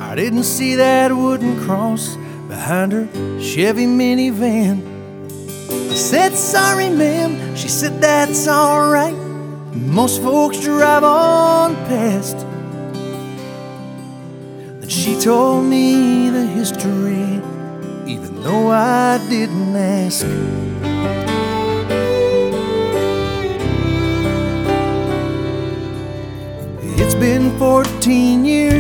I didn't see that wooden cross behind her Chevy minivan. I said, sorry, ma'am. She said, that's all right. Most folks drive on past. Then she told me the history, even though I didn't ask.